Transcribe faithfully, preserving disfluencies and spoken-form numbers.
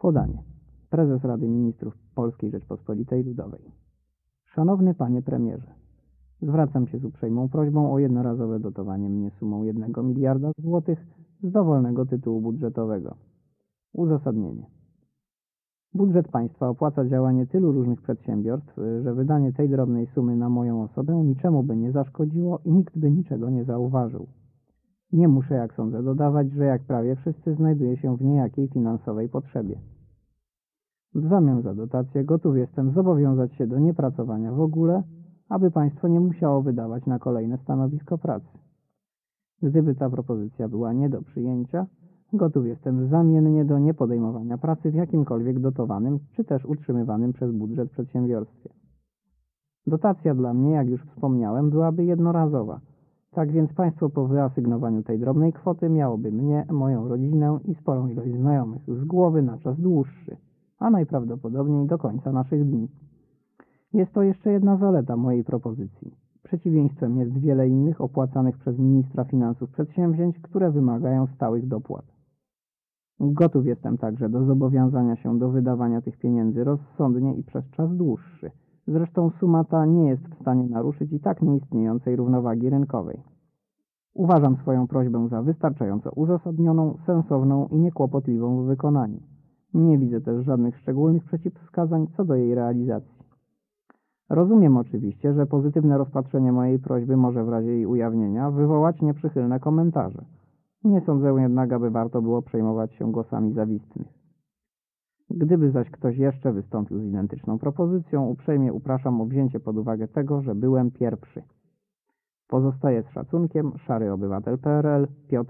Podanie. Prezes Rady Ministrów Polskiej Rzeczpospolitej Ludowej. Szanowny Panie Premierze, zwracam się z uprzejmą prośbą o jednorazowe dotowanie mnie sumą jednego miliarda złotych z dowolnego tytułu budżetowego. Uzasadnienie. Budżet państwa opłaca działanie tylu różnych przedsiębiorstw, że wydanie tej drobnej sumy na moją osobę niczemu by nie zaszkodziło i nikt by niczego nie zauważył. Nie muszę, jak sądzę, dodawać, że jak prawie wszyscy znajduję się w niejakiej finansowej potrzebie. W zamian za dotację gotów jestem zobowiązać się do niepracowania w ogóle, aby państwo nie musiało wydawać na kolejne stanowisko pracy. Gdyby ta propozycja była nie do przyjęcia, gotów jestem zamiennie do niepodejmowania pracy w jakimkolwiek dotowanym czy też utrzymywanym przez budżet przedsiębiorstwie. Dotacja dla mnie, jak już wspomniałem, byłaby jednorazowa. Tak więc państwo po wyasygnowaniu tej drobnej kwoty miałoby mnie, moją rodzinę i sporą ilość znajomych z głowy na czas dłuższy, a najprawdopodobniej do końca naszych dni. Jest to jeszcze jedna zaleta mojej propozycji. Przeciwieństwem jest wiele innych opłacanych przez ministra finansów przedsięwzięć, które wymagają stałych dopłat. Gotów jestem także do zobowiązania się do wydawania tych pieniędzy rozsądnie i przez czas dłuższy. Zresztą suma ta nie jest w stanie naruszyć i tak nieistniejącej równowagi rynkowej. Uważam swoją prośbę za wystarczająco uzasadnioną, sensowną i niekłopotliwą w wykonaniu. Nie widzę też żadnych szczególnych przeciwwskazań co do jej realizacji. Rozumiem oczywiście, że pozytywne rozpatrzenie mojej prośby może w razie jej ujawnienia wywołać nieprzychylne komentarze. Nie sądzę jednak, aby warto było przejmować się głosami zawistnych. Gdyby zaś ktoś jeszcze wystąpił z identyczną propozycją, uprzejmie upraszam o wzięcie pod uwagę tego, że byłem pierwszy. Pozostaję z szacunkiem, Szary Obywatel kropka P R L, Piotr